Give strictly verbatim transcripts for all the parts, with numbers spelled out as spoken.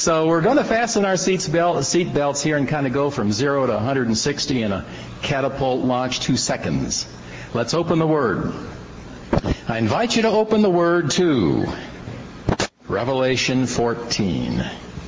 So we're going to fasten our seats belt, seat belts here and kind of go from zero to one hundred sixty in a catapult launch, two seconds. Let's open the Word. I invite you to open the Word to Revelation fourteen.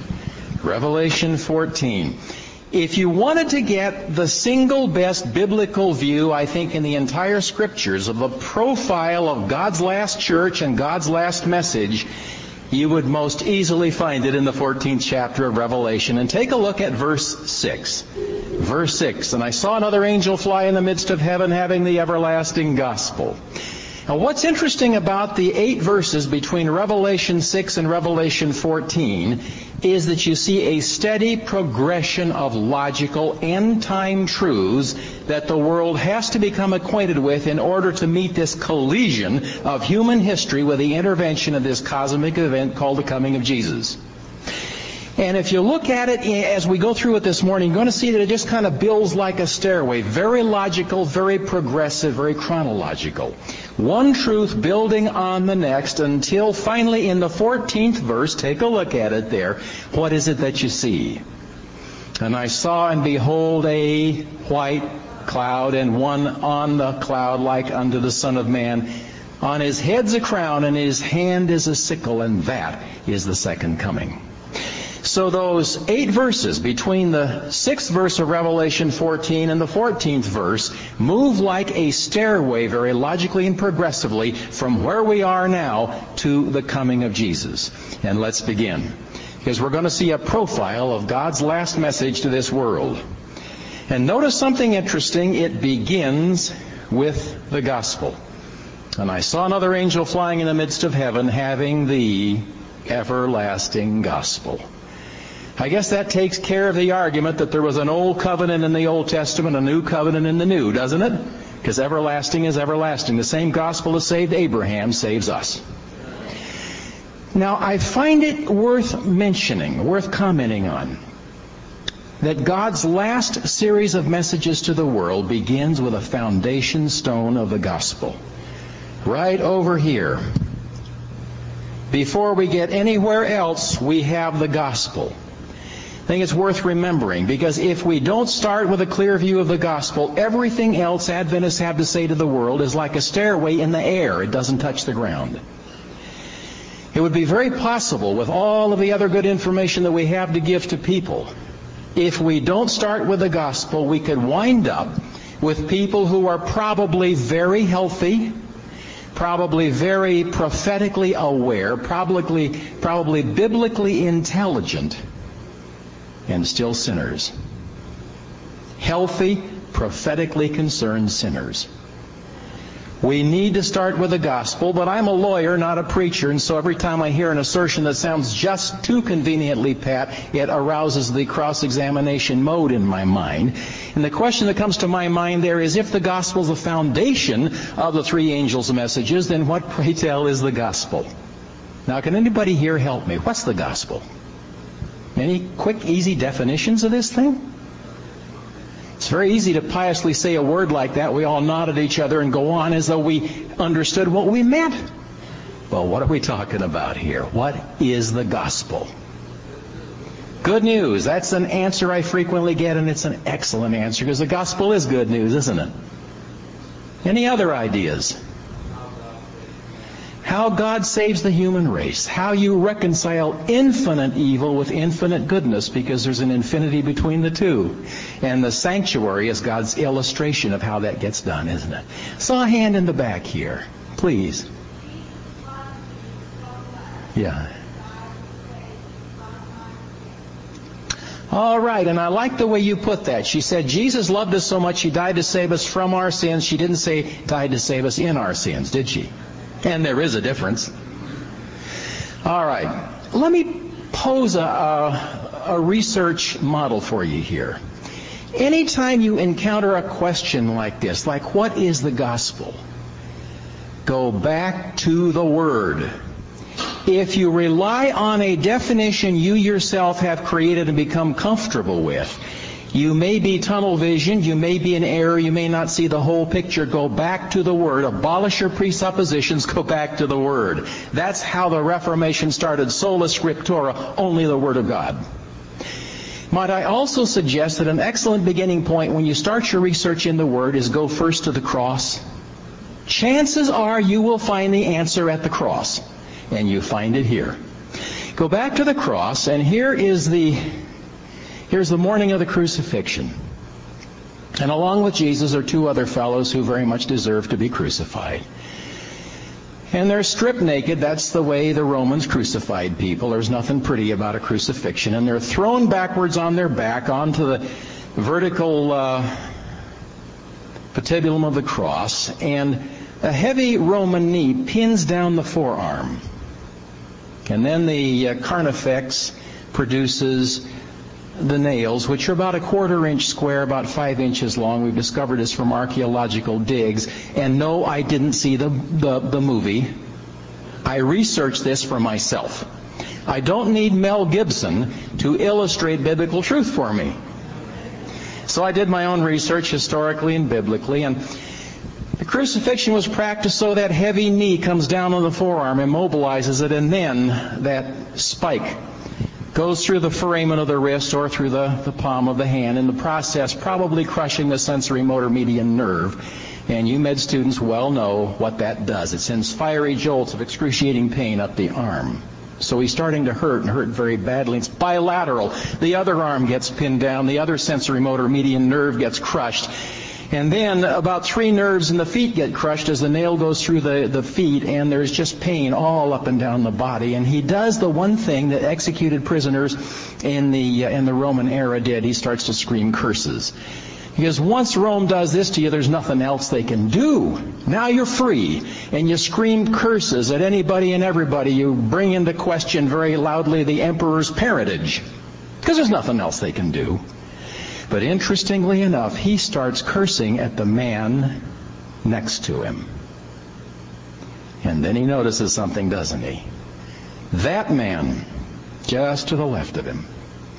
Revelation fourteen. If you wanted to get the single best biblical view, I think, in the entire Scriptures of the profile of God's last church and God's last message, you would most easily find it in the fourteenth chapter of Revelation. And take a look at verse six. Verse six, and I saw another angel fly in the midst of heaven, having the everlasting gospel. Now, what's interesting about the eight verses between Revelation six and Revelation fourteen is that you see a steady progression of logical end-time truths that the world has to become acquainted with in order to meet this collision of human history with the intervention of this cosmic event called the coming of Jesus. And if you look at it as we go through it this morning, you're going to see that it just kind of builds like a stairway. Very logical, very progressive, very chronological. One truth building on the next until finally in the fourteenth verse, take a look at it there, what is it that you see? And I saw and behold a white cloud, and one on the cloud like unto the Son of Man. On his head's a crown, and his hand is a sickle, and that is the second coming. So those eight verses between the sixth verse of Revelation fourteen and the fourteenth verse move like a stairway very logically and progressively from where we are now to the coming of Jesus. And let's begin, because we're going to see a profile of God's last message to this world. And notice something interesting. It begins with the gospel. And I saw another angel flying in the midst of heaven, having the everlasting gospel. I guess that takes care of the argument that there was an old covenant in the Old Testament, a new covenant in the New, doesn't it? Because everlasting is everlasting. The same gospel that saved Abraham saves us. Now, I find it worth mentioning, worth commenting on, that God's last series of messages to the world begins with a foundation stone of the gospel. Right over here. Before we get anywhere else, we have the gospel. I think it's worth remembering, because if we don't start with a clear view of the gospel, everything else Adventists have to say to the world is like a stairway in the air. It doesn't touch the ground. It would be very possible, with all of the other good information that we have to give to people, if we don't start with the gospel, we could wind up with people who are probably very healthy, probably very prophetically aware, probably, probably biblically intelligent, and still sinners. Healthy, prophetically concerned sinners. We need to start with the gospel, but I'm a lawyer, not a preacher, and so every time I hear an assertion that sounds just too conveniently pat, it arouses the cross-examination mode in my mind. And the question that comes to my mind there is, if the gospel is the foundation of the three angels' messages, then what, pray tell, is the gospel? Now, can anybody here help me? What's the gospel? Any quick, easy definitions of this thing? It's very easy to piously say a word like that. We all nod at each other and go on as though we understood what we meant. Well, what are we talking about here? What is the gospel? Good news. That's an answer I frequently get, and it's an excellent answer, because the gospel is good news, isn't it? Any other ideas? How God saves the human race. How you reconcile infinite evil with infinite goodness, because there's an infinity between the two. And the sanctuary is God's illustration of how that gets done, isn't it? Saw a hand in the back here. Please. Yeah. All right, and I like the way you put that. She said, Jesus loved us so much, He died to save us from our sins. She didn't say died to save us in our sins, did she? And there is a difference. All right. Let me pose a, a, a research model for you here. Anytime you encounter a question like this, like what is the gospel? Go back to the Word. If you rely on a definition you yourself have created and become comfortable with, You may be tunnel visioned, you may be in error, you may not see the whole picture. Go back to the Word. Abolish your presuppositions, go back to the Word. That's how the Reformation started. Sola Scriptura, only the Word of God. Might I also suggest that an excellent beginning point when you start your research in the Word is go first to the cross. Chances are you will find the answer at the cross. And you find it here. Go back to the cross, and here is the here's the morning of the crucifixion. And along with Jesus are two other fellows who very much deserve to be crucified. And they're stripped naked. That's the way the Romans crucified people. There's nothing pretty about a crucifixion. And they're thrown backwards on their back onto the vertical uh, patibulum of the cross. And a heavy Roman knee pins down the forearm. And then the uh, carnifex produces the nails, which are about a quarter inch square, about five inches long. We've discovered this from archaeological digs. And no, I didn't see the, the, the movie. I researched this for myself. I don't need Mel Gibson to illustrate biblical truth for me. So I did my own research historically and biblically, and the crucifixion was practiced so that heavy knee comes down on the forearm, immobilizes it, and then that spike goes through the foramen of the wrist or through the, the palm of the hand, in the process probably crushing the sensory motor median nerve. And you med students well know what that does. It sends fiery jolts of excruciating pain up the arm. So he's starting to hurt and hurt very badly. It's bilateral. The other arm gets pinned down. The other sensory motor median nerve gets crushed. And then about three nerves in the feet get crushed as the nail goes through the, the feet, and there's just pain all up and down the body. And he does the one thing that executed prisoners in the, uh, in the Roman era did. He starts to scream curses. Because once Rome does this to you, there's nothing else they can do. Now you're free. And you scream curses at anybody and everybody. You bring into question very loudly the emperor's parentage. Because there's nothing else they can do. But interestingly enough, he starts cursing at the man next to him. And then he notices something, doesn't he? That man, just to the left of him,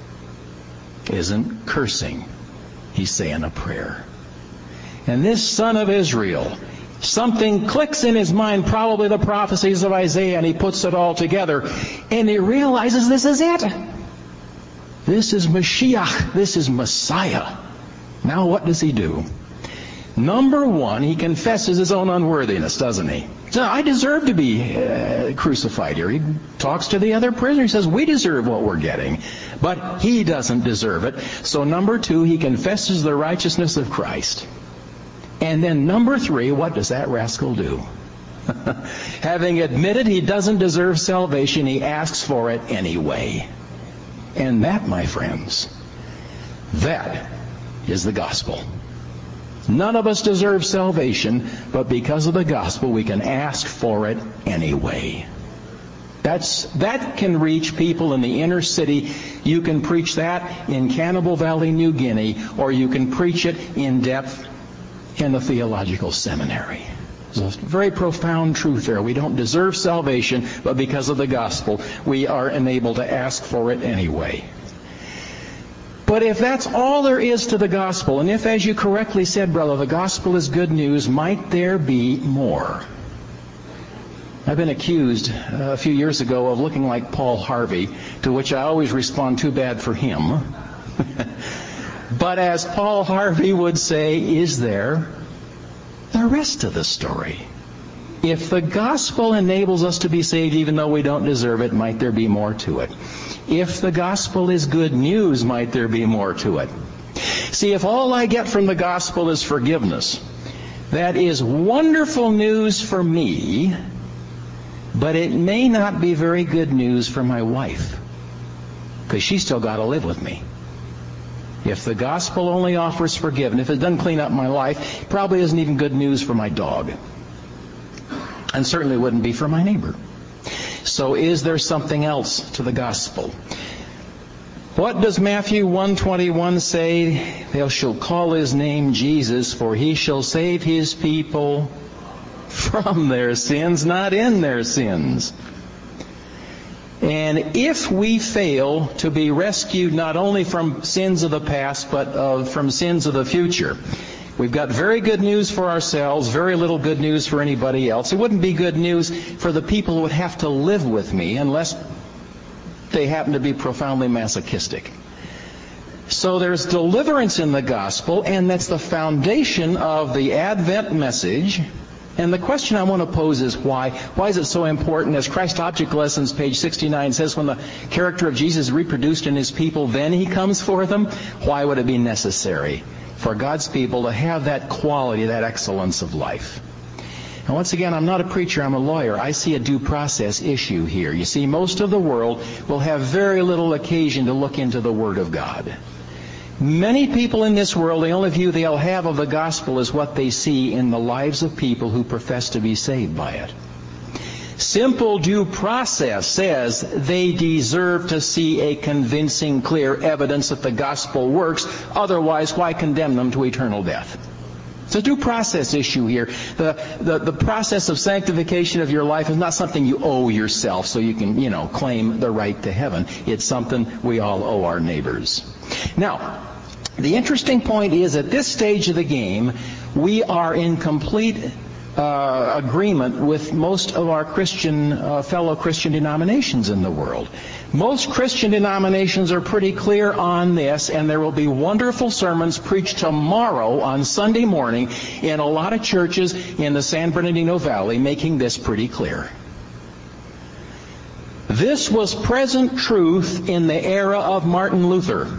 isn't cursing. He's saying a prayer. And this son of Israel, something clicks in his mind, probably the prophecies of Isaiah, and he puts it all together. And he realizes this is it. This is Mashiach. This is Messiah. Now what does he do? Number one, he confesses his own unworthiness, doesn't he? So I deserve to be uh, crucified here. He talks to the other prisoner. He says, we deserve what we're getting. But he doesn't deserve it. So number two, he confesses the righteousness of Christ. And then number three, what does that rascal do? Having admitted he doesn't deserve salvation, he asks for it anyway. And that, my friends, that is the gospel. None of us deserve salvation, but because of the gospel, we can ask for it anyway. That's, that can reach people in the inner city. You can preach that in Cannibal Valley, New Guinea, or you can preach it in depth in the theological seminary. There's a very profound truth there. We don't deserve salvation, but because of the gospel, we are enabled to ask for it anyway. But if that's all there is to the gospel, and if, as you correctly said, brother, the gospel is good news, might there be more? I've been accused uh, a few years ago of looking like Paul Harvey, to which I always respond, too bad for him. But as Paul Harvey would say, is there the rest of the story? If the gospel enables us to be saved even though we don't deserve it, might there be more to it? If the gospel is good news, might there be more to it? See, if all I get from the gospel is forgiveness, that is wonderful news for me, but it may not be very good news for my wife, because she's still got to live with me. If the gospel only offers forgiveness, if it doesn't clean up my life, it probably isn't even good news for my dog. And certainly wouldn't be for my neighbor. So is there something else to the gospel? What does Matthew one twenty-one say? They shall call his name Jesus, for he shall save his people from their sins, not in their sins. And if we fail to be rescued not only from sins of the past, but uh, from sins of the future, we've got very good news for ourselves, very little good news for anybody else. It wouldn't be good news for the people who would have to live with me unless they happen to be profoundly masochistic. So there's deliverance in the gospel, and that's the foundation of the Advent message. And the question I want to pose is why? Why is it so important? As Christ Object Lessons, page sixty-nine says, when the character of Jesus is reproduced in His people, then He comes for them. Why would it be necessary for God's people to have that quality, that excellence of life? And once again, I'm not a preacher, I'm a lawyer. I see a due process issue here. You see, most of the world will have very little occasion to look into the Word of God. Many people in this world, the only view they'll have of the gospel is what they see in the lives of people who profess to be saved by it. Simple due process says they deserve to see a convincing, clear evidence that the gospel works. Otherwise, why condemn them to eternal death? It's a due process issue here. The, the, the process of sanctification of your life is not something you owe yourself so you can, you know, claim the right to heaven. It's something we all owe our neighbors. Now, the interesting point is at this stage of the game, we are in complete uh, agreement with most of our Christian, uh, fellow Christian denominations in the world. Most Christian denominations are pretty clear on this, and there will be wonderful sermons preached tomorrow on Sunday morning in a lot of churches in the San Bernardino Valley making this pretty clear. This was present truth in the era of Martin Luther.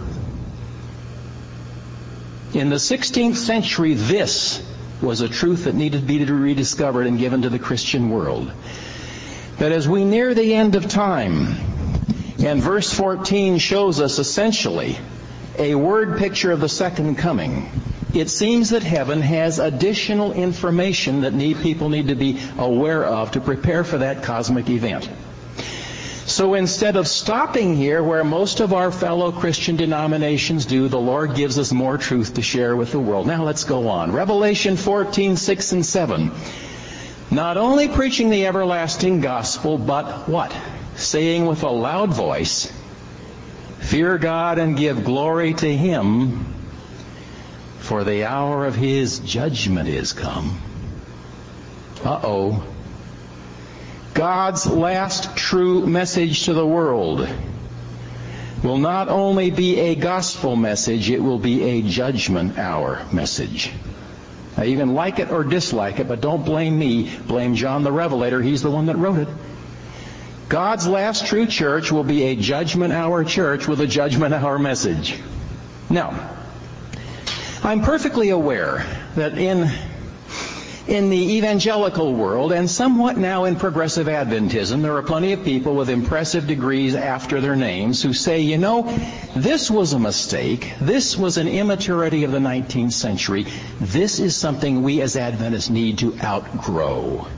In the sixteenth century, this was a truth that needed to be rediscovered and given to the Christian world. But as we near the end of time, and verse fourteen shows us essentially a word picture of the second coming, it seems that heaven has additional information that need, people need to be aware of to prepare for that cosmic event. So instead of stopping here where most of our fellow Christian denominations do, the Lord gives us more truth to share with the world. Now let's go on. Revelation fourteen, six and seven. Not only preaching the everlasting gospel, but what? Saying with a loud voice, fear God and give glory to Him, for the hour of His judgment is come. Uh-oh. God's last true message to the world will not only be a gospel message, it will be a judgment hour message. Now you can like it or dislike it, but don't blame me. Blame John the Revelator. He's the one that wrote it. God's last true church will be a judgment hour church with a judgment hour message. Now, I'm perfectly aware that in In the evangelical world, and somewhat now in progressive Adventism, there are plenty of people with impressive degrees after their names who say, you know, this was a mistake. This was an immaturity of the nineteenth century. This is something we as Adventists need to outgrow.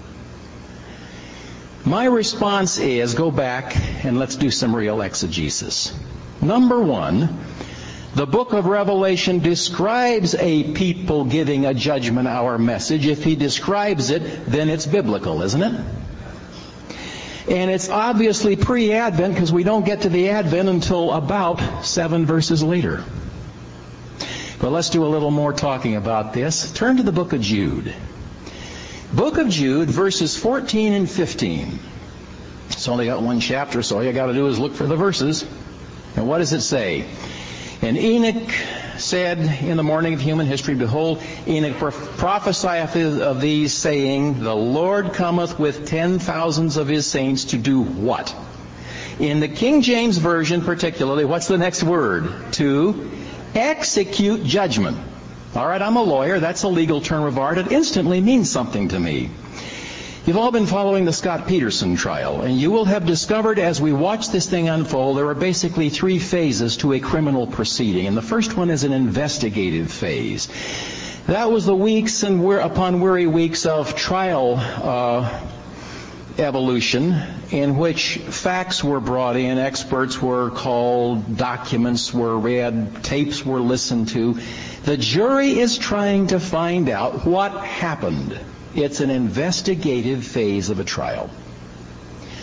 My response is, go back and let's do some real exegesis. Number one, the book of Revelation describes a people giving a judgment hour message. If he describes it, then it's biblical, isn't it? And it's obviously pre-Advent because we don't get to the Advent until about seven verses later. But let's do a little more talking about this. Turn to the book of Jude. Book of Jude, verses fourteen and fifteen. It's only got one chapter, so all you got to do is look for the verses. And what does it say? And Enoch said in the morning of human history, behold, Enoch prophesieth of these, saying, the Lord cometh with ten thousands of His saints to do what? In the King James Version particularly, what's the next word? To execute judgment. All right, I'm a lawyer. That's a legal term of art. It instantly means something to me. You've all been following the Scott Peterson trial, and you will have discovered as we watch this thing unfold, there are basically three phases to a criminal proceeding. And the first one is an investigative phase. That was the weeks and we're upon weary weeks of trial uh, evolution in which facts were brought in, experts were called, documents were read, tapes were listened to. The jury is trying to find out what happened. It's an investigative phase of a trial.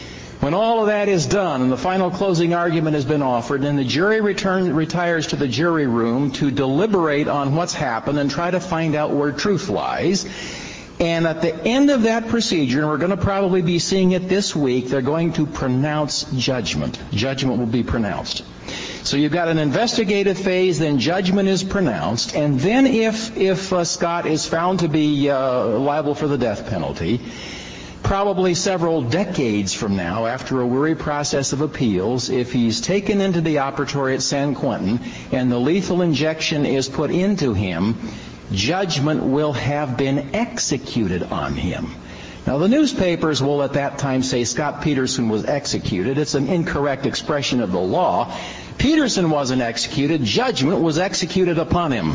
When all of that is done and the final closing argument has been offered, and the jury return, retires to the jury room to deliberate on what's happened and try to find out where truth lies. And at the end of that procedure, and we're going to probably be seeing it this week, they're going to pronounce judgment. Judgment will be pronounced. So you've got an investigative phase, then judgment is pronounced, and then if if uh, Scott is found to be uh, liable for the death penalty, probably several decades from now, after a weary process of appeals, if he's taken into the operatory at San Quentin and the lethal injection is put into him, judgment will have been executed on him. Now, the newspapers will at that time say Scott Peterson was executed. It's an incorrect expression of the law. Peterson wasn't executed. Judgment was executed upon him.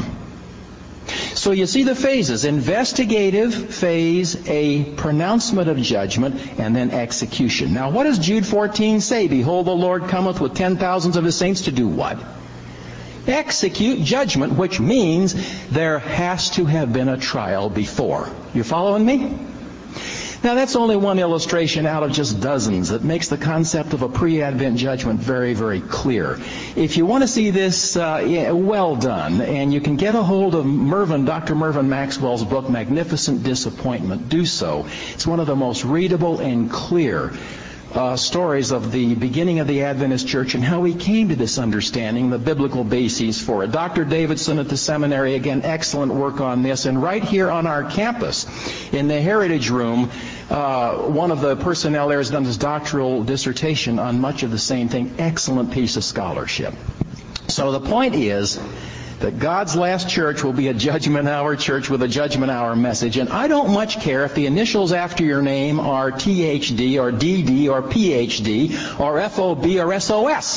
So you see the phases. Investigative phase, a pronouncement of judgment, and then execution. Now, what does Jude fourteen say? Behold, the Lord cometh with ten thousands of his saints to do what? Execute judgment, which means there has to have been a trial before. You following me? Now, that's only one illustration out of just dozens that makes the concept of a pre-Advent judgment very, very clear. If you want to see this uh, yeah, well done, and you can get a hold of Mervyn, Doctor Mervyn Maxwell's book, Magnificent Disappointment, do so. It's one of the most readable and clear Uh, stories of the beginning of the Adventist Church and how we came to this understanding, the biblical bases for it. Doctor Davidson at the seminary, again, excellent work on this. And right here on our campus, in the Heritage Room, uh, one of the personnel there has done his doctoral dissertation on much of the same thing. Excellent piece of scholarship. So the point is that God's last church will be a judgment hour church with a judgment hour message. And I don't much care if the initials after your name are T H D or D D or P H D or F O B or S O S.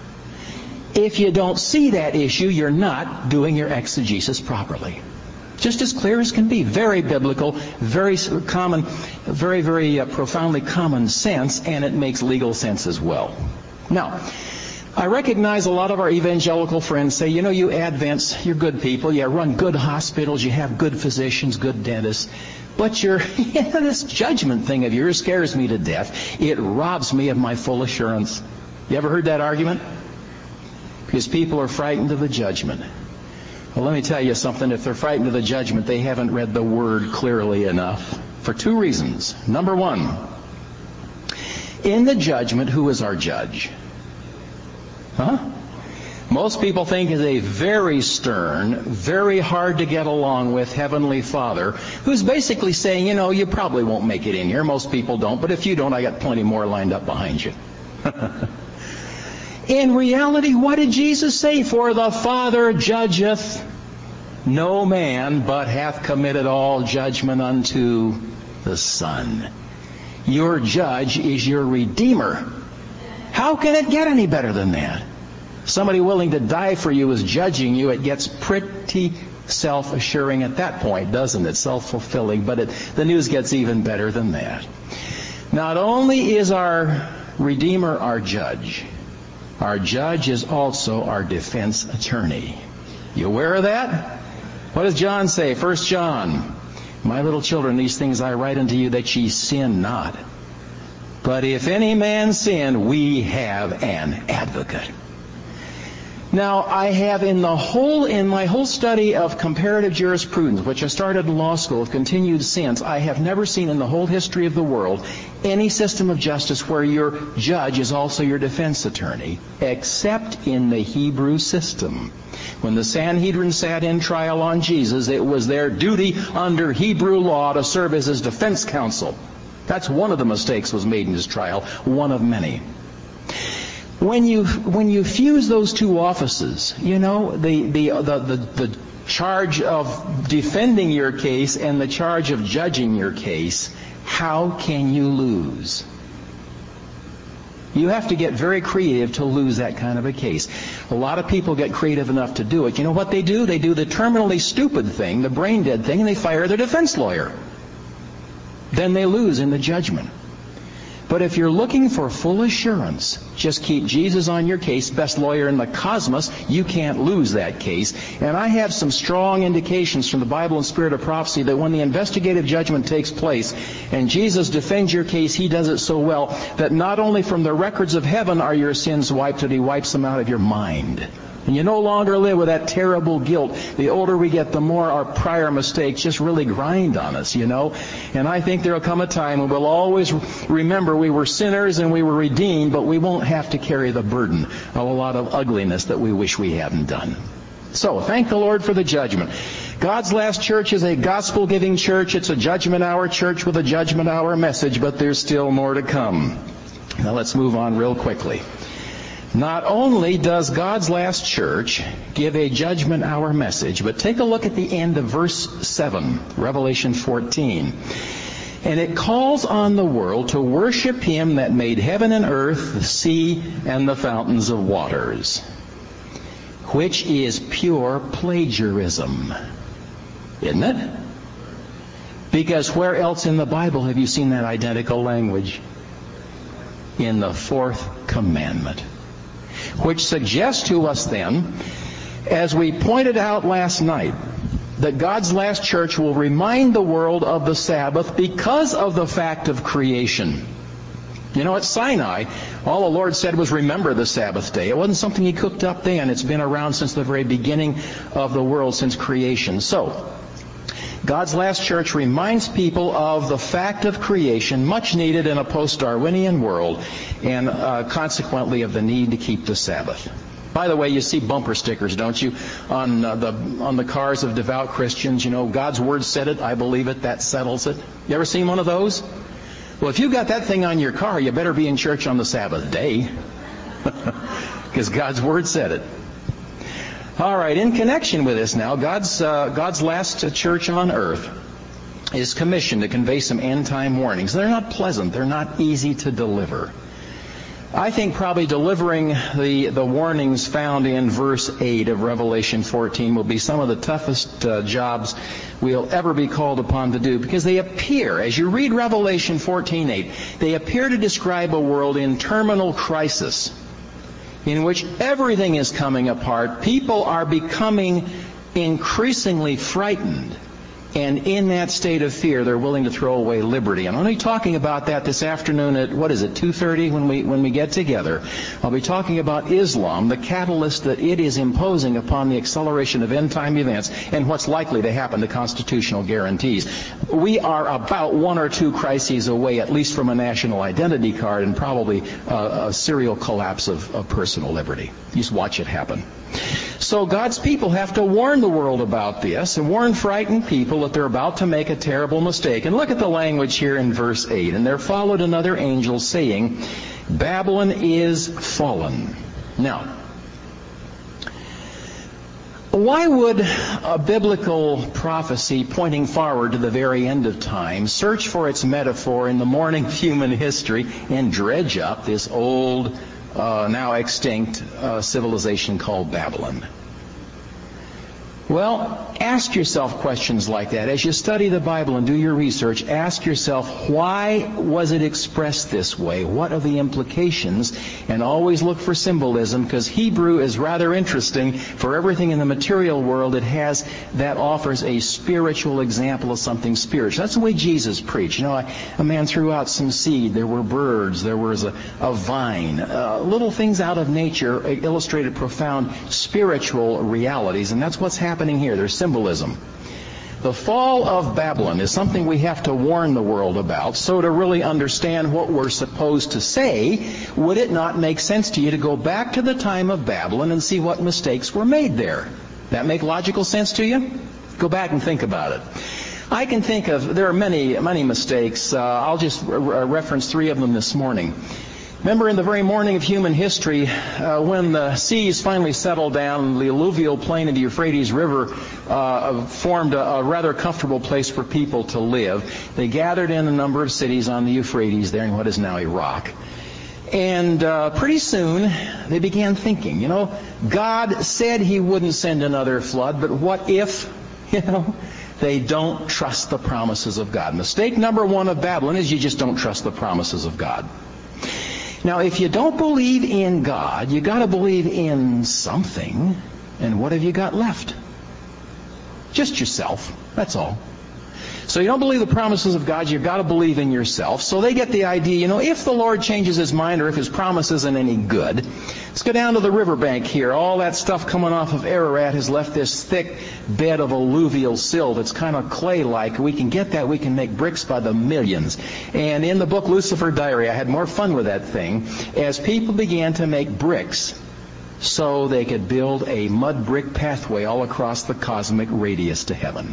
If you don't see that issue, you're not doing your exegesis properly. Just as clear as can be. Very biblical, very common, very, very uh, profoundly common sense, and it makes legal sense as well. Now, I recognize a lot of our evangelical friends say, you know, you Advents, you're good people, you run good hospitals, you have good physicians, good dentists, but you're, you know, this judgment thing of yours scares me to death. It robs me of my full assurance. You ever heard that argument? Because people are frightened of the judgment. Well, let me tell you something. If they're frightened of the judgment, they haven't read the Word clearly enough. For two reasons. Number one, in the judgment, who is our judge? Huh? Most people think is a very stern, very hard to get along with Heavenly Father, who's basically saying, you know, you probably won't make it in here. Most people don't, but if you don't, I got plenty more lined up behind you. In reality, what did Jesus say? For the Father judgeth no man, but hath committed all judgment unto the Son. Your judge is your Redeemer. How can it get any better than that? Somebody willing to die for you is judging you. It gets pretty self-assuring at that point, doesn't it? Self-fulfilling. But it, the news gets even better than that. Not only is our Redeemer our judge, our judge is also our defense attorney. You aware of that? What does John say? First John, my little children, these things I write unto you that ye sin not. But if any man sin, we have an advocate. Now, I have in the whole, in my whole study of comparative jurisprudence, which I started in law school, have continued since, I have never seen in the whole history of the world any system of justice where your judge is also your defense attorney, except in the Hebrew system. When the Sanhedrin sat in trial on Jesus, it was their duty under Hebrew law to serve as his defense counsel. That's one of the mistakes was made in his trial, one of many. When you when you fuse those two offices, you know, the the the the, the charge of defending your case and the charge of judging your case, how can you lose? You have to get very creative to lose that kind of a case. A lot of people get creative enough to do it. You know what they do? They do the terminally stupid thing, the brain dead thing, and they fire their defense lawyer. Then they lose in the judgment. But if you're looking for full assurance, just keep Jesus on your case. Best lawyer in the cosmos, you can't lose that case. And I have some strong indications from the Bible and Spirit of Prophecy that when the investigative judgment takes place and Jesus defends your case, He does it so well that not only from the records of heaven are your sins wiped, but He wipes them out of your mind. And you no longer live with that terrible guilt. The older we get, the more our prior mistakes just really grind on us, you know. And I think there will come a time when we'll always remember we were sinners and we were redeemed, but we won't have to carry the burden of a lot of ugliness that we wish we hadn't done. So, thank the Lord for the judgment. God's last church is a gospel-giving church. It's a judgment hour church with a judgment hour message, but there's still more to come. Now let's move on real quickly. Not only does God's last church give a judgment hour message, but take a look at the end of verse seven, Revelation fourteen. And it calls on the world to worship Him that made heaven and earth, the sea, and the fountains of waters, which is pure plagiarism. Isn't it? Because where else in the Bible have you seen that identical language? In the fourth commandment. Which suggests to us then, as we pointed out last night, that God's last church will remind the world of the Sabbath because of the fact of creation. You know, at Sinai, all the Lord said was remember the Sabbath day. It wasn't something He cooked up then. It's been around since the very beginning of the world, since creation. So, God's last church reminds people of the fact of creation, much needed in a post-Darwinian world, and uh, consequently of the need to keep the Sabbath. By the way, you see bumper stickers, don't you, on uh, the on the cars of devout Christians? You know, God's Word said it, I believe it, that settles it. You ever seen one of those? Well, if you've got that thing on your car, you better be in church on the Sabbath day, because God's Word said it. All right, in connection with this now, God's uh, God's last church on earth is commissioned to convey some end-time warnings. They're not pleasant. They're not easy to deliver. I think probably delivering the, the warnings found in verse eight of Revelation fourteen will be some of the toughest uh, jobs we'll ever be called upon to do, because they appear, as you read Revelation fourteen eight, they appear to describe a world in terminal crisis, in which everything is coming apart. People are becoming increasingly frightened. And in that state of fear, they're willing to throw away liberty. And I'm only talking about that this afternoon at, what is it, two thirty when we when we get together. I'll be talking about Islam, the catalyst that it is imposing upon the acceleration of end-time events and what's likely to happen to constitutional guarantees. We are about one or two crises away, at least from a national identity card, and probably a, a serial collapse of, of personal liberty. Just watch it happen. So God's people have to warn the world about this and warn frightened people that they're about to make a terrible mistake. And look at the language here in verse eight. And there followed another angel saying, Babylon is fallen. Now, why would a biblical prophecy pointing forward to the very end of time search for its metaphor in the morning of human history and dredge up this old Uh, now extinct uh, civilization called Babylon? Well, ask yourself questions like that. As you study the Bible and do your research, ask yourself, why was it expressed this way? What are the implications? And always look for symbolism, because Hebrew is rather interesting. For everything in the material world, it has that offers a spiritual example of something spiritual. That's the way Jesus preached. You know, a man threw out some seed. There were birds. There was a, a vine. Uh, little things out of nature illustrated profound spiritual realities. And that's what's happening. happening here. There's symbolism. The fall of Babylon is something we have to warn the world about. So to really understand what we're supposed to say, would it not make sense to you to go back to the time of Babylon and see what mistakes were made there? That make logical sense to you? Go back and think about it. I can think of, there are many, many mistakes. Uh, I'll just re- reference three of them this morning. Remember, in the very morning of human history, uh, when the seas finally settled down, the alluvial plain of the Euphrates River uh, formed a, a rather comfortable place for people to live. They gathered in a number of cities on the Euphrates there in what is now Iraq. And uh, pretty soon, they began thinking, you know, God said He wouldn't send another flood, but what if, you know, They don't trust the promises of God. Mistake number one of Babylon is you just don't trust the promises of God. Now, if you don't believe in God, you got to believe in something. And what have you got left? Just yourself. That's all. So you don't believe the promises of God, you've got to believe in yourself. So they get the idea, you know, if the Lord changes His mind or if His promise isn't any good, let's go down to the riverbank here. All that stuff coming off of Ararat has left this thick bed of alluvial sill that's kind of clay-like. We can get that. We can make bricks by the millions. And in the book Lucifer Diary, I had more fun with that thing as people began to make bricks so they could build a mud brick pathway all across the cosmic radius to heaven.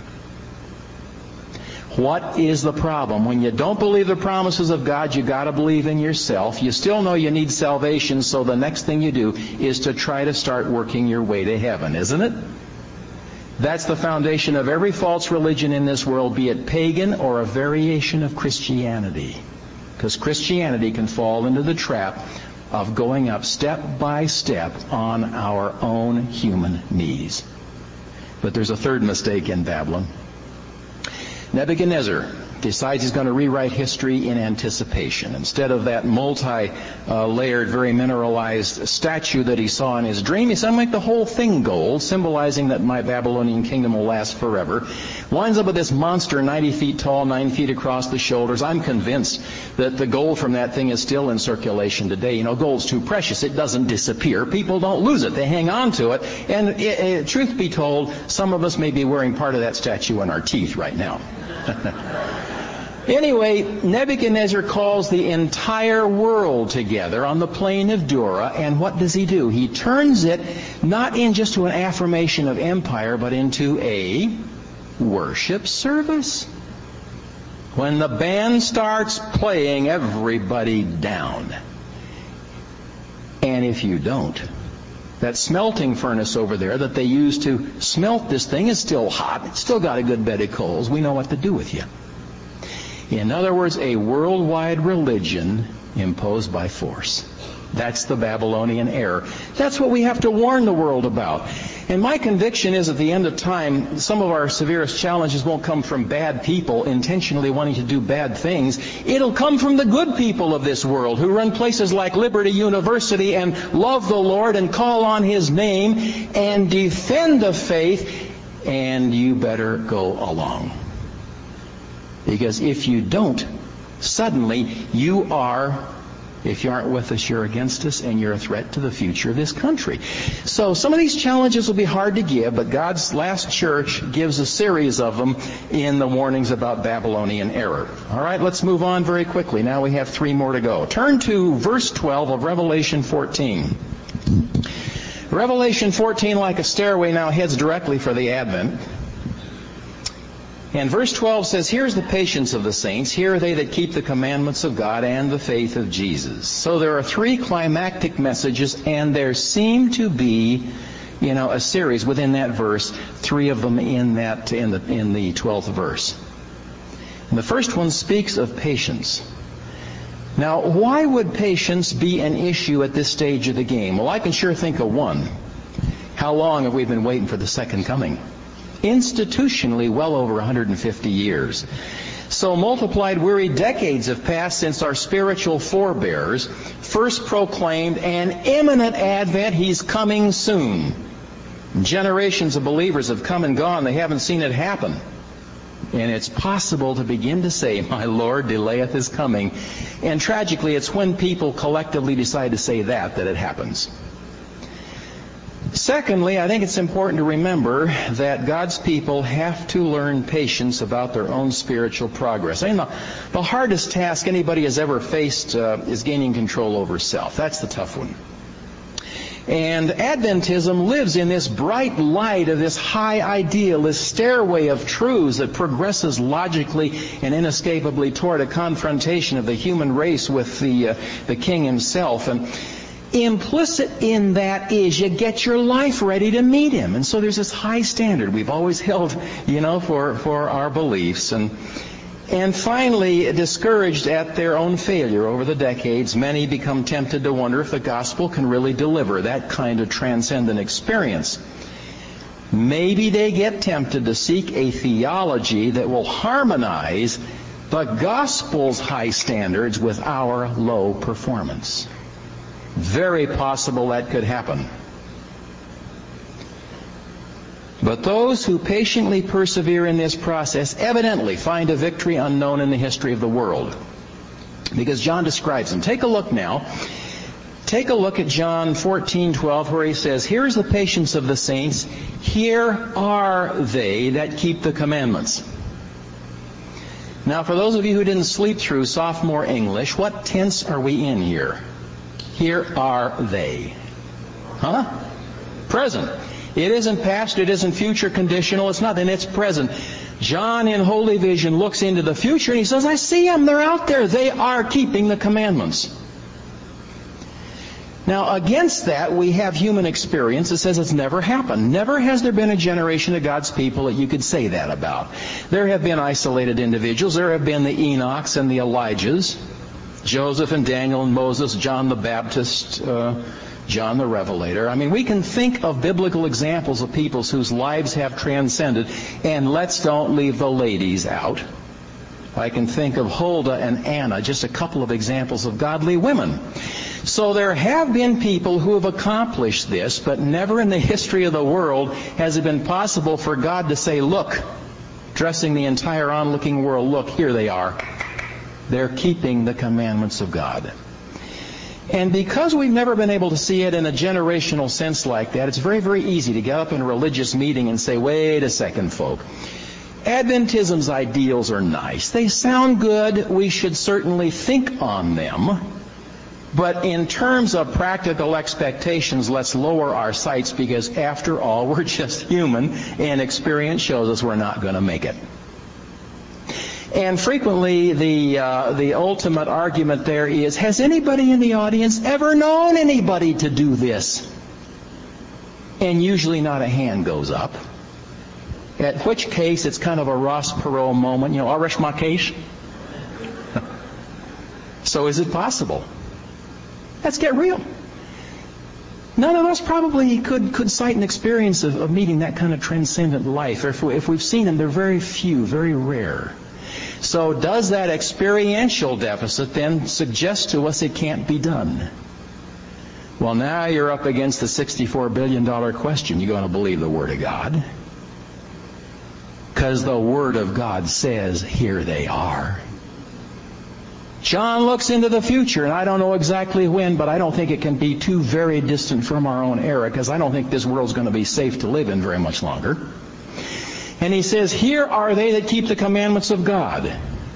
What is the problem? When you don't believe the promises of God, you got to believe in yourself. You still know you need salvation, so the next thing you do is to try to start working your way to heaven, isn't it? That's the foundation of every false religion in this world, be it pagan or a variation of Christianity. Because Christianity can fall into the trap of going up step by step on our own human knees. But there's a third mistake in Babylon. Nebuchadnezzar decides he's going to rewrite history in anticipation. Instead of that multi-layered, very mineralized statue that he saw in his dream, he said, "I'll make the whole thing gold, symbolizing that my Babylonian kingdom will last forever." Winds up with this monster ninety feet tall, nine feet across the shoulders. I'm convinced that the gold from that thing is still in circulation today. You know, gold's too precious. It doesn't disappear. People don't lose it. They hang on to it. And it, it, truth be told, some of us may be wearing part of that statue in our teeth right now. Anyway, Nebuchadnezzar calls the entire world together on the plain of Dura, and what does he do? He turns it not in just to an affirmation of empire, but into a worship service. When the band starts playing, everybody down. And if you don't, that smelting furnace over there that they use to smelt this thing is still hot. It's still got a good bed of coals. We know what to do with you. In other words, a worldwide religion imposed by force. That's the Babylonian error. That's what we have to warn the world about. And my conviction is at the end of time, some of our severest challenges won't come from bad people intentionally wanting to do bad things. It'll come from the good people of this world who run places like Liberty University and love the Lord and call on His name and defend the faith, and you better go along. Because if you don't, suddenly you are, if you aren't with us, you're against us, and you're a threat to the future of this country. So some of these challenges will be hard to give, but God's last church gives a series of them in the warnings about Babylonian error. All right, let's move on very quickly. Now we have three more to go. Turn to verse twelve of Revelation fourteen. Revelation fourteen, like a stairway, now heads directly for the Advent. And verse twelve says, "Here's the patience of the saints. Here are they that keep the commandments of God and the faith of Jesus." So there are three climactic messages, and there seem to be, you know, a series within that verse. Three of them in that in the in the twelfth verse. And the first one speaks of patience. Now, why would patience be an issue at this stage of the game? Well, I can sure think of one. How long have we been waiting for the second coming? Institutionally, well over one hundred fifty years. So multiplied weary decades have passed since our spiritual forebears first proclaimed an imminent advent. He's coming soon. Generations of believers have come and gone. They haven't seen it happen. And it's possible to begin to say, "My Lord delayeth His coming." And tragically, it's when people collectively decide to say that, that it happens. Secondly, I think it's important to remember that God's people have to learn patience about their own spiritual progress. I mean, the, the hardest task anybody has ever faced uh, is gaining control over self. That's the tough one. And Adventism lives in this bright light of this high ideal, this stairway of truths that progresses logically and inescapably toward a confrontation of the human race with the uh, the King Himself. And implicit in that is you get your life ready to meet Him. And so there's this high standard we've always held, you know, for, for our beliefs. And and finally, discouraged at their own failure over the decades, many become tempted to wonder if the gospel can really deliver that kind of transcendent experience. maybe they get tempted to seek a theology that will harmonize the gospel's high standards with our low performance. Very possible that could happen. But those who patiently persevere in this process evidently find a victory unknown in the history of the world, because John describes them. Take a look now. Take a look at John fourteen twelve, where he says, "Here's the patience of the saints. Here are they that keep the commandments." Now, for those of you who didn't sleep through sophomore English, what tense are we in here? Here are they. Huh? Present. It isn't past, it isn't future conditional, it's nothing, it's present. John in Holy Vision looks into the future and he says, I see them, they're out there, they are keeping the commandments. Now, against that, we have human experience that says it's never happened. Never has there been a generation of God's people that you could say that about. There have been isolated individuals. There have been the Enochs and the Elijahs, Joseph and Daniel and Moses, John the Baptist, uh, John the Revelator. I mean, we can think of biblical examples of peoples whose lives have transcended, and let's don't leave the ladies out. I can think of Huldah and Anna, just a couple of examples of godly women. So there have been people who have accomplished this, but never in the history of the world has it been possible for God to say, look, dressing the entire onlooking world, look, here they are. They're keeping the commandments of God. And because we've never been able to see it in a generational sense like that, it's very, very easy to get up in a religious meeting and say, wait a second, folk. Adventism's ideals are nice. They sound good. We should certainly think on them. But in terms of practical expectations, let's lower our sights, because after all, we're just human, and experience shows us we're not going to make it. And frequently, the uh, the ultimate argument there is, has anybody in the audience ever known anybody to do this? And usually not a hand goes up. At which case, it's kind of a Ross Perot moment. You know, Arish Makesh. So is it possible? Let's get real. None of us probably could, could cite an experience of, of meeting that kind of transcendent life. Or if, we, if we've seen them, they're very few, very rare. So does that experiential deficit then suggest to us it can't be done? Well, now you're up against the sixty-four billion dollars question. You're going to believe the Word of God? Because the Word of God says, here they are. John looks into the future, and I don't know exactly when, but I don't think it can be too very distant from our own era, because I don't think this world's going to be safe to live in very much longer. And he says, here are they that keep the commandments of God.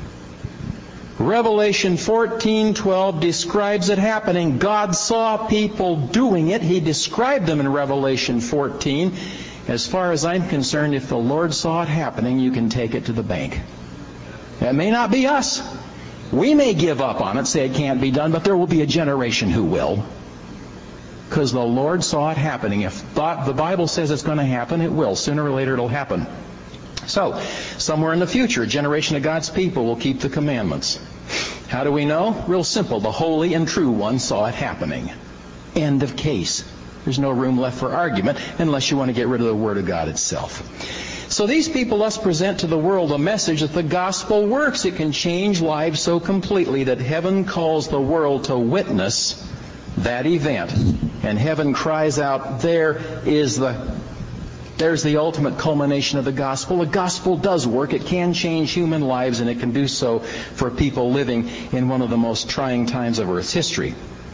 Revelation fourteen twelve describes it happening. God saw people doing it. He described them in Revelation fourteen. As far as I'm concerned, if the Lord saw it happening, you can take it to the bank. That may not be us. We may give up on it, say it can't be done, but there will be a generation who will. Because the Lord saw it happening. If the Bible says it's going to happen, it will. Sooner or later it'll happen. So, somewhere in the future, a generation of God's people will keep the commandments. How do we know? Real simple. The Holy and True One saw it happening. End of case. There's no room left for argument unless you want to get rid of the Word of God itself. So these people thus present to the world a message that the gospel works. It can change lives so completely that heaven calls the world to witness that event. And heaven cries out, there is the, there's the ultimate culmination of the gospel. The gospel does work. It can change human lives, and it can do so for people living in one of the most trying times of Earth's history.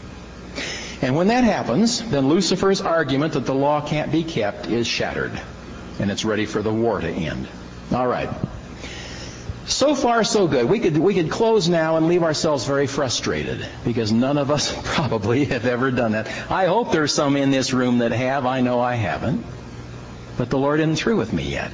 And when that happens, then Lucifer's argument that the law can't be kept is shattered. And it's ready for the war to end. All right. So far, so good. We could we could close now and leave ourselves very frustrated, because none of us probably have ever done that. I hope there's some in this room that have. I know I haven't. But the Lord isn't through with me yet.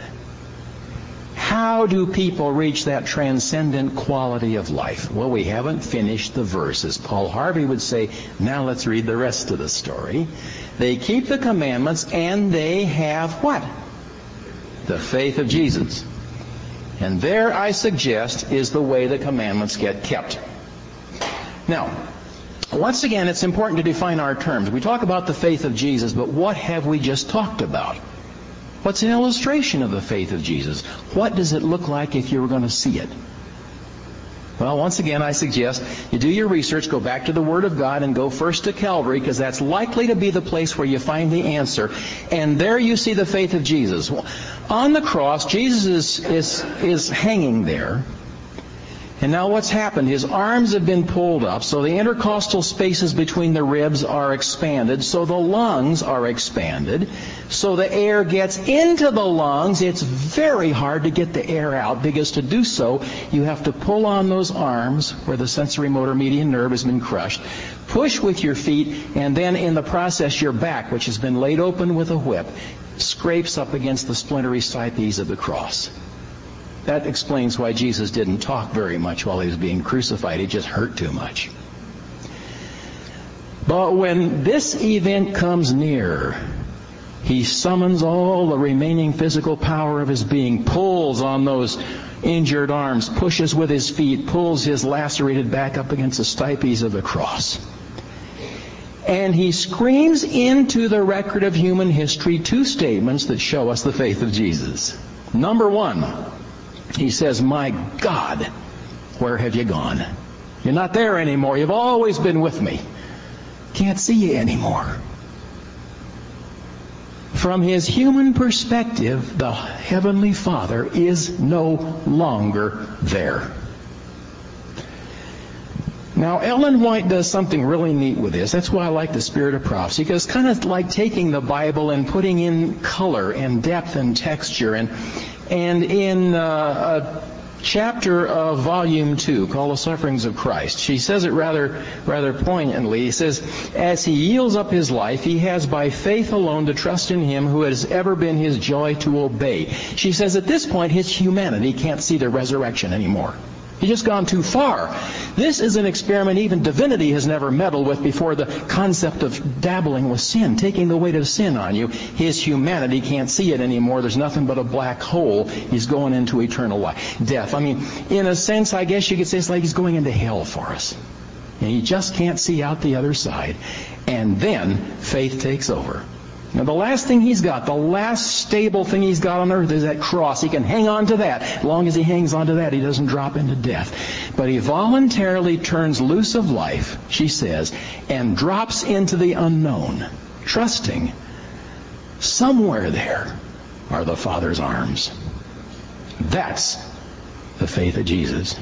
How do people reach that transcendent quality of life? Well, we haven't finished the verse. As Paul Harvey would say, now let's read the rest of the story. They keep the commandments, and they have what? The faith of Jesus. And there, I suggest, is the way the commandments get kept. Now, once again, it's important to define our terms. We talk about the faith of Jesus, but what have we just talked about? What's an illustration of the faith of Jesus? What does it look like if you were going to see it? Well, once again, I suggest you do your research, go back to the Word of God, and go first to Calvary, because that's likely to be the place where you find the answer. And there you see the faith of Jesus. On the cross, Jesus is, is, is hanging there. And now what's happened? His arms have been pulled up, so the intercostal spaces between the ribs are expanded, so the lungs are expanded, so the air gets into the lungs. It's very hard to get the air out, because to do so, you have to pull on those arms where the sensory motor median nerve has been crushed, push with your feet, and then in the process, your back, which has been laid open with a whip, scrapes up against the splintery stipes of the cross. That explains why Jesus didn't talk very much while he was being crucified. He just hurt too much. But when this event comes near, he summons all the remaining physical power of his being, pulls on those injured arms, pushes with his feet, pulls his lacerated back up against the stipes of the cross. And he screams into the record of human history two statements that show us the faith of Jesus. Number one, he says, "My God, where have you gone? You're not there anymore. You've always been with me. Can't see you anymore." From his human perspective, the Heavenly Father is no longer there. Now, Ellen White does something really neat with this. That's why I like the Spirit of Prophecy, because it's kind of like taking the Bible and putting in color and depth and texture. And And in uh, a chapter of Volume two, called The Sufferings of Christ, she says it rather rather poignantly. He says, as he yields up his life, he has by faith alone to trust in him who has ever been his joy to obey. She says at this point, his humanity can't see the resurrection anymore. He's just gone too far. This is an experiment even divinity has never meddled with before, the concept of dabbling with sin, taking the weight of sin on you. His humanity can't see it anymore. There's nothing but a black hole. He's going into eternal life, death. I mean, in a sense, I guess you could say it's like he's going into hell for us. And he just can't see out the other side. And then faith takes over. Now, the last thing he's got, the last stable thing he's got on earth is that cross. He can hang on to that. As long as he hangs on to that, he doesn't drop into death. But he voluntarily turns loose of life, she says, and drops into the unknown, trusting somewhere there are the Father's arms. That's the faith of Jesus.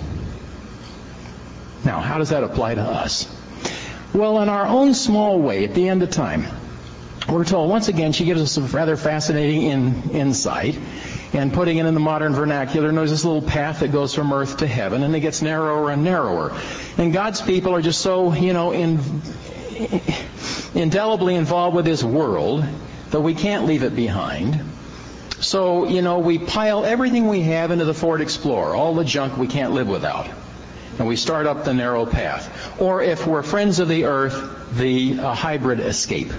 Now, how does that apply to us? Well, in our own small way, at the end of time, we're told, once again, she gives us a rather fascinating in, insight. And putting it in the modern vernacular, there's this little path that goes from earth to heaven, and it gets narrower and narrower. And God's people are just so, you know, in, indelibly involved with this world that we can't leave it behind. So, you know, we pile everything we have into the Ford Explorer, all the junk we can't live without. And we start up the narrow path. Or if we're friends of the earth, the uh, hybrid escape.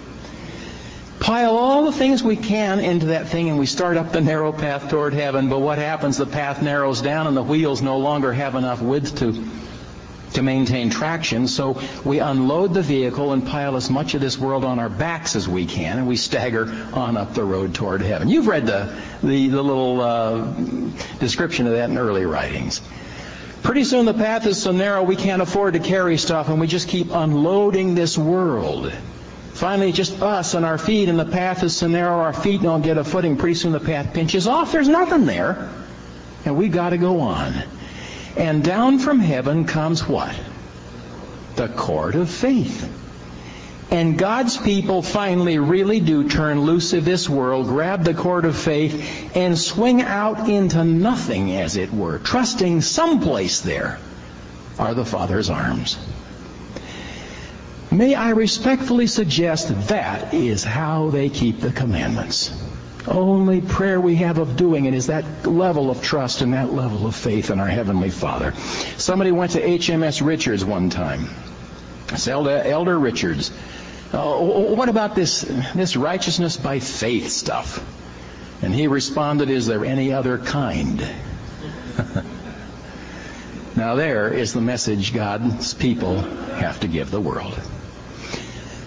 Pile all the things we can into that thing, and we start up the narrow path toward heaven. But what happens? The path narrows down, and the wheels no longer have enough width to to maintain traction. So we unload the vehicle and pile as much of this world on our backs as we can, and we stagger on up the road toward heaven. You've read the the, the little uh, description of that in early writings. Pretty soon the path is so narrow we can't afford to carry stuff, and we just keep unloading this world. Finally, just us and our feet, and the path is so narrow our feet don't get a footing. Pretty soon the path pinches off. There's nothing there. And we've got to go on. And down from heaven comes what? The cord of faith. And God's people finally really do turn loose of this world, grab the cord of faith, and swing out into nothing, as it were, trusting someplace there are the Father's arms. May I respectfully suggest that is how they keep the commandments. Only prayer we have of doing it is that level of trust and that level of faith in our Heavenly Father. Somebody went to H M S Richards one time. It's Elder, Elder Richards. Oh, what about this, this righteousness by faith stuff? And he responded, is there any other kind? Now there is the message God's people have to give the world.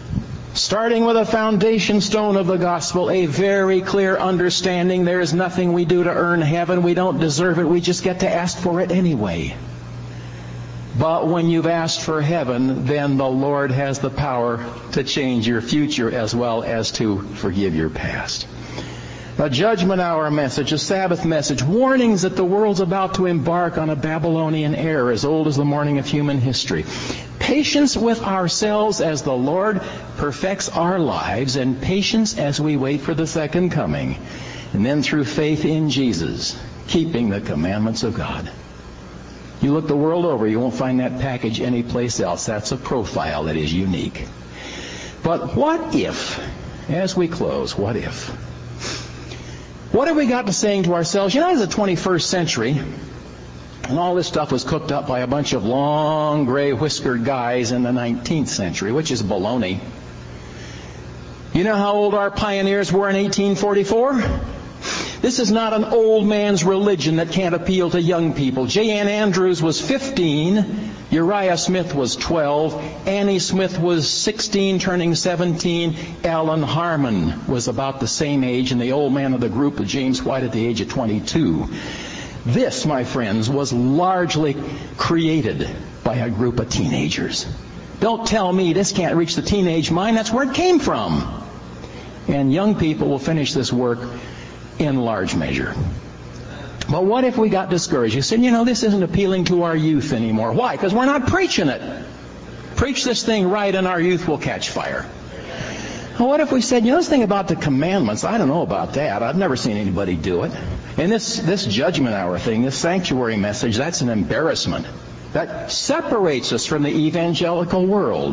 Starting with a foundation stone of the gospel, a very clear understanding there is nothing we do to earn heaven. We don't deserve it. We just get to ask for it anyway. But when you've asked for heaven, then the Lord has the power to change your future as well as to forgive your past. A judgment hour message, a Sabbath message, warnings that the world's about to embark on a Babylonian era as old as the morning of human history. Patience with ourselves as the Lord perfects our lives, and patience as we wait for the second coming. And then through faith in Jesus, keeping the commandments of God. You look the world over, you won't find that package anyplace else. That's a profile that is unique. But what if, as we close, what if? What have we got to saying to ourselves? You know, it's the twenty-first century, and all this stuff was cooked up by a bunch of long, gray, whiskered guys in the nineteenth century, which is baloney. You know how old our pioneers were in eighteen forty-four? This is not an old man's religion that can't appeal to young people. J N Andrews was fifteen, Uriah Smith was twelve, Annie Smith was sixteen, turning seventeen, Alan Harmon was about the same age, and the old man of the group was James White at the age of twenty-two. This, my friends, was largely created by a group of teenagers. Don't tell me this can't reach the teenage mind. That's where it came from. And young people will finish this work in large measure. But what if we got discouraged? You said, you know, this isn't appealing to our youth anymore. Why? Because we're not preaching it. Preach this thing right and our youth will catch fire. Well, what if we said, you know, this thing about the commandments, I don't know about that. I've never seen anybody do it. And this, this judgment hour thing, this sanctuary message, that's an embarrassment. That separates us from the evangelical world.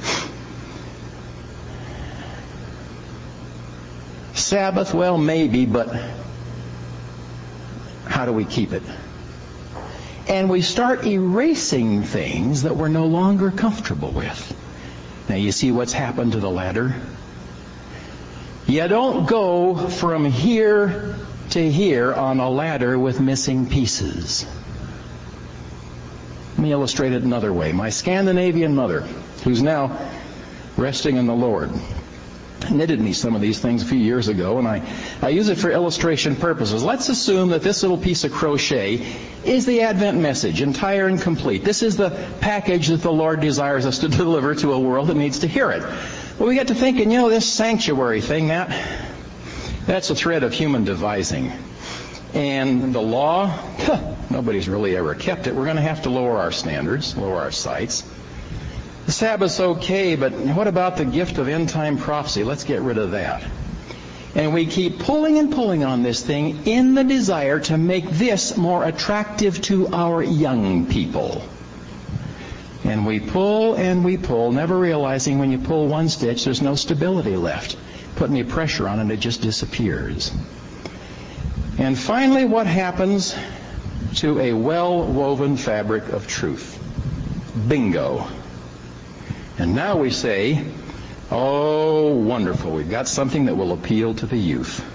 Sabbath, well, maybe, but how do we keep it? And we start erasing things that we're no longer comfortable with. Now, you see what's happened to the ladder? You don't go from here to here on a ladder with missing pieces. Let me illustrate it another way. My Scandinavian mother, who's now resting in the Lord, knitted me some of these things a few years ago, and I, I use it for illustration purposes. Let's assume that this little piece of crochet is the Advent message, entire and complete. This is the package that the Lord desires us to deliver to a world that needs to hear it. Well, we get to thinking, you know, this sanctuary thing, that that's a thread of human devising. And the law, huh, nobody's really ever kept it. We're going to have to lower our standards, lower our sights. The Sabbath's okay, but what about the gift of end-time prophecy? Let's get rid of that. And we keep pulling and pulling on this thing in the desire to make this more attractive to our young people. And we pull and we pull, never realizing when you pull one stitch, there's no stability left. Put any pressure on it, it just disappears. And finally, what happens to a well-woven fabric of truth? Bingo. And now we say, oh, wonderful, we've got something that will appeal to the youth.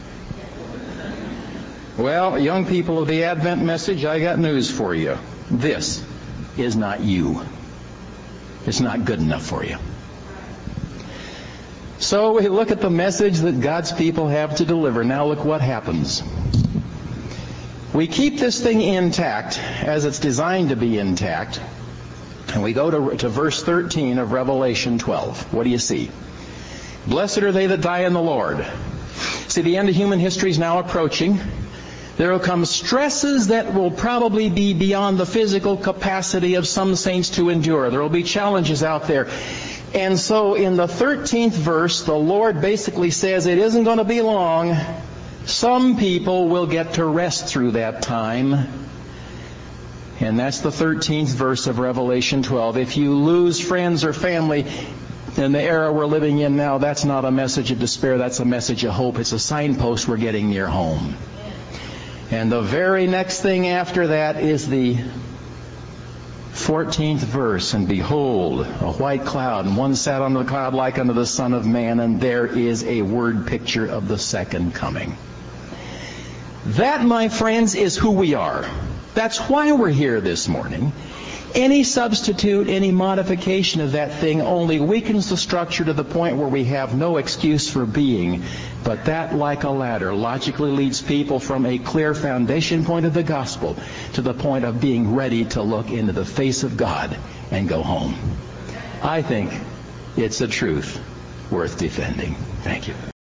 Well, young people of the Advent message, I got news for you. This is not you. It's not good enough for you. So we look at the message that God's people have to deliver. Now look what happens. We keep this thing intact as it's designed to be intact. And we go to, to verse thirteen of Revelation twelve. What do you see? Blessed are they that die in the Lord. See, the end of human history is now approaching. There will come stresses that will probably be beyond the physical capacity of some saints to endure. There will be challenges out there. And so in the thirteenth verse, the Lord basically says it isn't going to be long. Some people will get to rest through that time. And that's the thirteenth verse of Revelation twelve. If you lose friends or family in the era we're living in now, that's not a message of despair. That's a message of hope. It's a signpost we're getting near home. And the very next thing after that is the fourteenth verse. And behold, a white cloud, and one sat on the cloud like unto the Son of Man, and there is a word picture of the second coming. That, my friends, is who we are. That's why we're here this morning. Any substitute, any modification of that thing only weakens the structure to the point where we have no excuse for being. But that, like a ladder, logically leads people from a clear foundation point of the gospel to the point of being ready to look into the face of God and go home. I think it's a truth worth defending. Thank you.